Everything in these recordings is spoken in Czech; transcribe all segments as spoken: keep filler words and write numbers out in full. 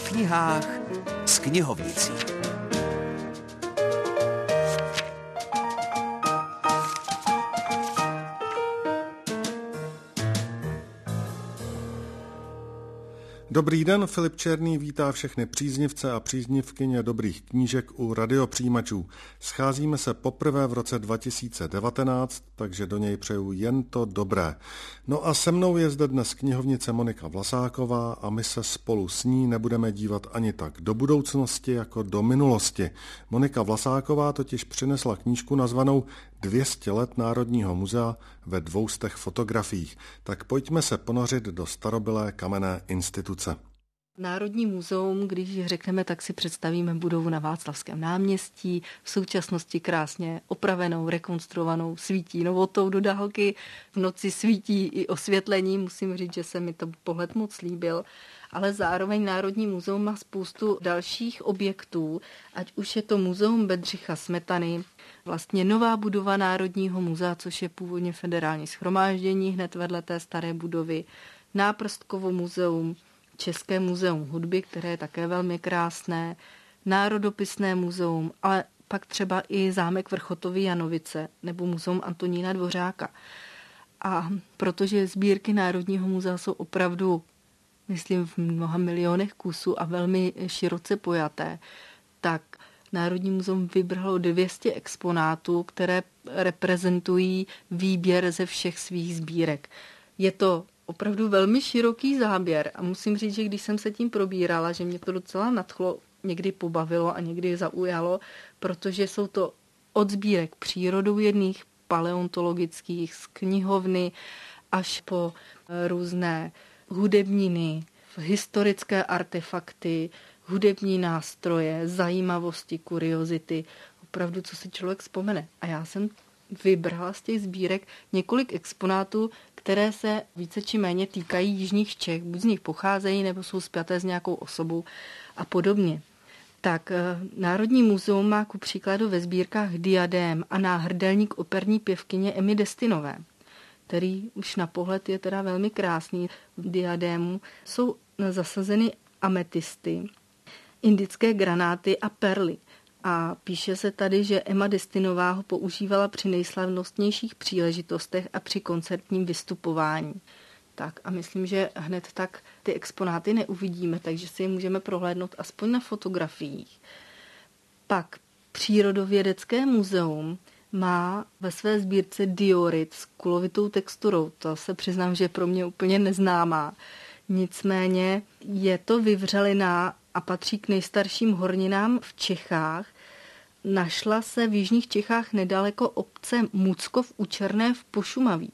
knihách s knihovnicí. Dobrý den, Filip Černý vítá všechny příznivce a příznivkyně dobrých knížek u radiopřijímačů. Scházíme se poprvé v roce dva tisíce devatenáct, takže do něj přeju jen to dobré. No a se mnou je zde dnes knihovnice Monika Vlasáková a my se spolu s ní nebudeme dívat ani tak do budoucnosti jako do minulosti. Monika Vlasáková totiž přinesla knížku nazvanou dvě stě let Národního muzea ve dvoustech fotografiích. Tak pojďme se ponořit do starobylé kamenné instituce. Národní muzeum, když řekneme, tak si představíme budovu na Václavském náměstí, v současnosti krásně opravenou, rekonstruovanou, svítí novotou do dálky, v noci svítí i osvětlení, musím říct, že se mi to pohled moc líbil, ale zároveň Národní muzeum má spoustu dalších objektů, ať už je to muzeum Bedřicha Smetany, vlastně nová budova Národního muzea, což je původně federální shromáždění hned vedle té staré budovy, Náprstkovo muzeum, České muzeum hudby, které je také velmi krásné, Národopisné muzeum, ale pak třeba i zámek Vrchotovy Janovice nebo muzeum Antonína Dvořáka. A protože sbírky Národního muzea jsou opravdu, myslím, v mnoha milionech kusů a velmi široce pojaté, tak Národní muzeum vybralo dvě stě exponátů, které reprezentují výběr ze všech svých sbírek. Je to opravdu velmi široký záběr a musím říct, že když jsem se tím probírala, že mě to docela nadchlo, někdy pobavilo a někdy zaujalo, protože jsou to od sbírek přírodovědných, paleontologických, z knihovny až po různé hudebniny, historické artefakty, hudební nástroje, zajímavosti, kuriozity, opravdu, co si člověk vzpomene. A já jsem vybrala z těch sbírek několik exponátů, které se více či méně týkají jižních Čech, buď z nich pocházejí, nebo jsou spjaté s nějakou osobou a podobně. Tak Národní muzeum má ku příkladu ve sbírkách diadém a náhrdelník operní pěvkyně Emmy Destinové, který už na pohled je teda velmi krásný. V diadému jsou zasazeny ametisty, indické granáty a perly. A píše se tady, že Emma Destinová ho používala při nejslavnostnějších příležitostech a při koncertním vystupování. Tak a myslím, že hned tak ty exponáty neuvidíme, takže si je můžeme prohlédnout aspoň na fotografiích. Pak Přírodovědecké muzeum má ve své sbírce diorit s kulovitou texturou. To se přiznám, že je pro mě úplně neznámá. Nicméně je to vyvřelina a patří k nejstarším horninám v Čechách. Našla se v jižních Čechách nedaleko obce Muckov u Černé v Pošumaví.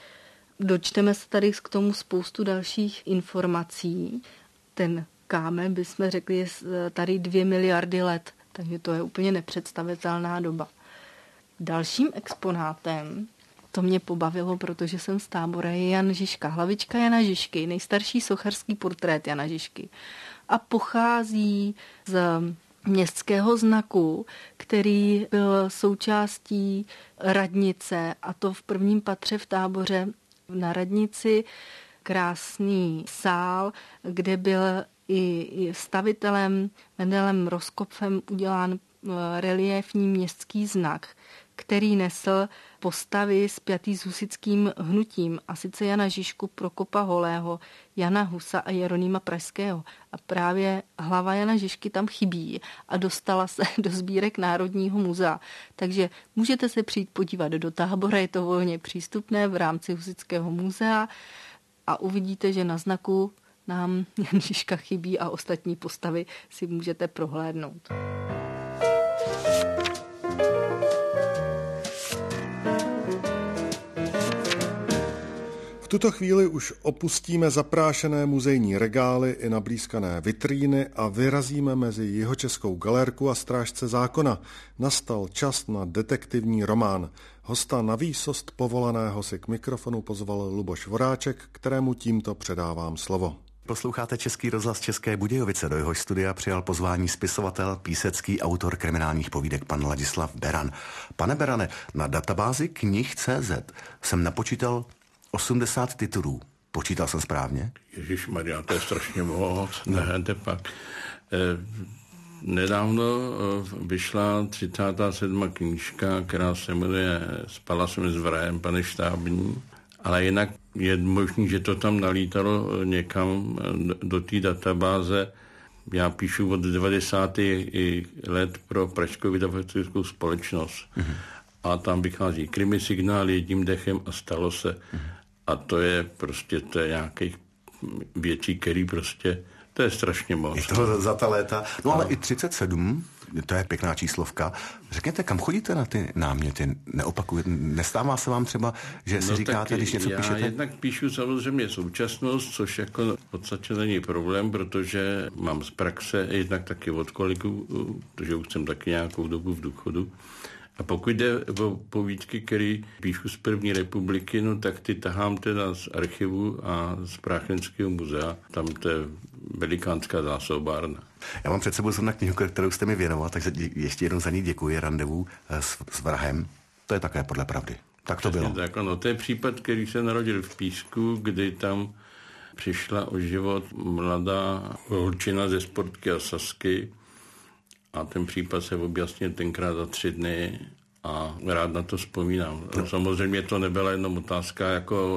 Dočteme se tady k tomu spoustu dalších informací. Ten kámen, bychom řekli, je tady dvě miliardy let, takže to je úplně nepředstavitelná doba. Dalším exponátem, to mě pobavilo, protože jsem z Tábora, je Jan Žižka, hlavička Jana Žižky, nejstarší sochařský portrét Jana Žižky. A pochází z městského znaku, který byl součástí radnice, a to v prvním patře v Táboře na radnici krásný sál, kde byl i stavitelem Mendelem Roskopfem udělán reliéfní městský znak, který nesl postavy spjatý s husitským hnutím, a sice Jana Žižku, Prokopa Holého, Jana Husa a Jeronýma Pražského. A právě hlava Jana Žižky tam chybí a dostala se do sbírek Národního muzea. Takže můžete se přijít podívat do Tábora, je to volně přístupné v rámci Husitského muzea a uvidíte, že na znaku nám Jan Žižka chybí a ostatní postavy si můžete prohlédnout. V tuto chvíli už opustíme zaprášené muzejní regály i nablízkané vitríny a vyrazíme mezi Jihočeskou galérku a Strážce zákona. Nastal čas na detektivní román. Hosta na výsost povolaného si k mikrofonu pozval Luboš Voráček, kterému tímto předávám slovo. Posloucháte Český rozhlas České Budějovice. Do jehož studia přijal pozvání spisovatel, písecký autor kriminálních povídek pan Ladislav Beran. Pane Berane, na databázi knih tečka cé zet jsem napočítal osmdesát titulů. Počítal jsem správně? Ježišmarja, to je strašně moc. Ne, tepak. Eh, nedávno vyšla třicátá sedmá knížka, která se jmenuje Spala jsem s vrahem, pane štábní, ale jinak je možný, že to tam nalítalo někam do té databáze. Já píšu od devadesátých let pro Pražskou vydavatelskou společnost. Mm-hmm. A tam vychází krimi signál jedním dechem a stalo se. Mm-hmm. A to je prostě, to je nějakých věcí, který prostě, to je strašně moc. Je to za ta léta. No ale i třicet sedm, to je pěkná číslovka. Řekněte, kam chodíte na ty náměty? Neopakujete, nestává se vám třeba, že si no říkáte, když něco já píšete? Já jednak píšu samozřejmě současnost, což jako v podstatě není problém, protože mám z praxe jednak taky od kolegů, protože už jsem taky nějakou dobu v důchodu. A pokud jde o povídky, které píšu z první republiky, no tak ty tahám teda z archivu a z Práchenského muzea. Tam to je velikánská zásobárna. Já mám před sebou zrovna knihu, kterou jste mi věnoval, takže ještě jednou za ní děkuji. Randevu s, s vrahem. To je také podle pravdy. Tak to bylo. Tak, no, to je případ, který se narodil v Písku, kdy tam přišla o život mladá holčina ze Sportky a Sasky. A ten případ se objasnil tenkrát za tři dny a rád na to vzpomínám. No. Samozřejmě to nebyla jenom otázka, jako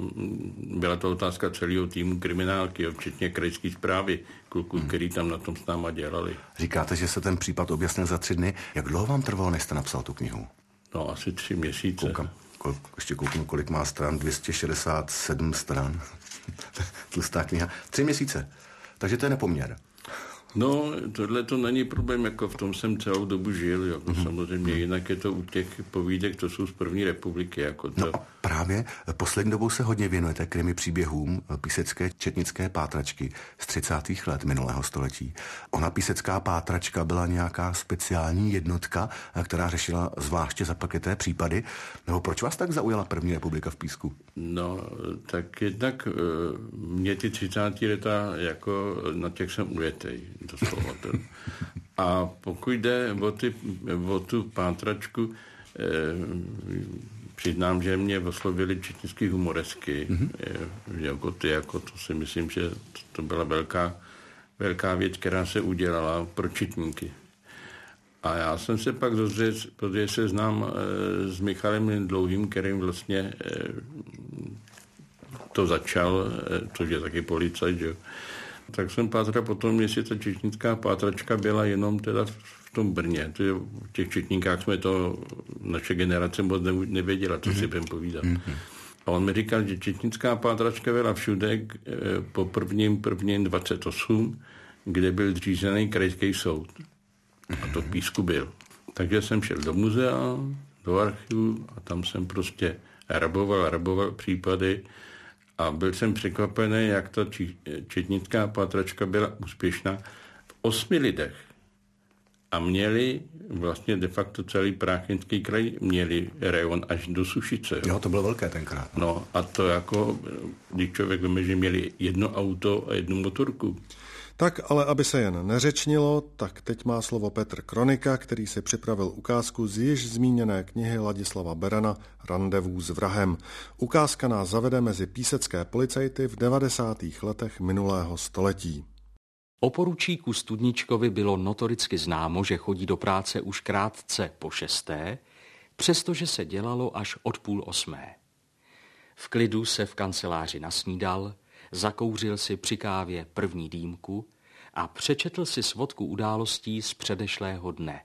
byla to otázka celého týmu kriminálky, včetně krajské správy, kluků, hmm. který tam na tom s náma dělali. Říkáte, že se ten případ objasnil za tři dny. Jak dlouho vám trvalo, než jste napsal tu knihu? No, asi tři měsíce. Koukám, kol, ještě kouknu, kolik má stran, dvě stě šedesát sedm stran. Tlustá kniha. Tři měsíce. Takže to je nepoměr. No, tohle to není problém, jako v tom jsem celou dobu žil, jako mm-hmm. samozřejmě, jinak je to u těch povídek, to jsou z první republiky, jako to. No a právě poslední dobou se hodně věnujete krimi příběhům písecké četnické pátračky z třicátých let minulého století. Ona písecká pátračka byla nějaká speciální jednotka, která řešila zvláště zapeklité případy, nebo proč vás tak zaujala první republika v Písku? No, tak jednak mě ty třicátá leta, jako na těch jsem ujetej. Doslova. A pokud jde o, ty, o tu pátračku, eh, přiznám, že mě oslovili četnický humoresky. Mm-hmm. Eh, jako ty, jako to si myslím, že to, to byla velká, velká věc, která se udělala pro četníky. A já jsem se pak dozvěděl, protože se znám eh, s Michalem Dlouhým, kterým vlastně eh, to začal, eh, což je taky policajt, že jo. Tak jsem pátral potom, jestli ta četnická pátračka byla jenom teda v tom Brně. V těch četníkách jsme to, naše generace moc nevěděla, co mm-hmm. si budeme povídat. Mm-hmm. A on mi říkal, že četnická pátračka byla všude po prvním prvním dvacet osm, kde byl zřízený krajský soud. A to v Písku byl. Takže jsem šel do muzea, do archivu a tam jsem prostě raboval, raboval případy. A byl jsem překvapený, jak ta četnická pátračka byla úspěšná v osmi lidech. A měli vlastně de facto celý Práchenský kraj, měli rajon až do Sušice. Jo, to bylo velké tenkrát. No a to jako, když člověk víme, že měli jedno auto a jednu motorku. Tak ale aby se jen neřečnilo, tak teď má slovo Petr Kronika, který si připravil ukázku z již zmíněné knihy Ladislava Berana Randevu s vrahem. Ukázka nás zavede mezi písecké policajty v devadesátých letech minulého století. O poručíku Studničkovi bylo notoricky známo, že chodí do práce už krátce po šesté, přestože se dělalo až od půl osmé. V klidu se v kanceláři nasnídal, zakouřil si při kávě první dýmku a přečetl si svodku událostí z předešlého dne.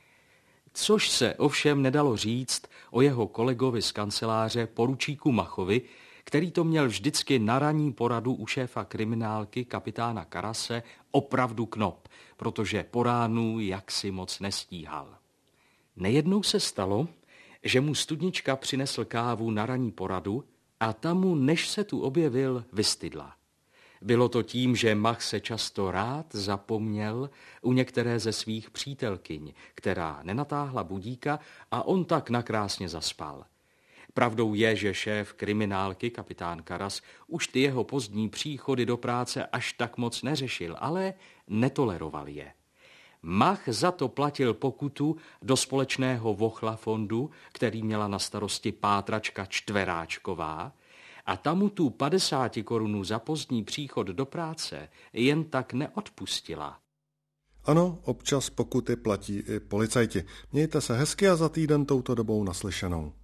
Což se ovšem nedalo říct o jeho kolegovi z kanceláře poručíku Machovi, který to měl vždycky na ranní poradu u šéfa kriminálky kapitána Karase opravdu knop, protože po ránu jaksi moc nestíhal. Nejednou se stalo, že mu Studnička přinesl kávu na ranní poradu a tam mu, než se tu objevil, vystydla. Bylo to tím, že Mach se často rád zapomněl u některé ze svých přítelkyň, která nenatáhla budíka a on tak nakrásně zaspal. Pravdou je, že šéf kriminálky, kapitán Karas, už ty jeho pozdní příchody do práce až tak moc neřešil, ale netoleroval je. Mach za to platil pokutu do společného Vochla fondu, který měla na starosti pátračka Čtveráčková, A ta mu tu padesát korun za pozdní příchod do práce jen tak neodpustila. Ano, občas pokuty platí i policajti. Mějte se hezky a za týden touto dobou naslyšenou.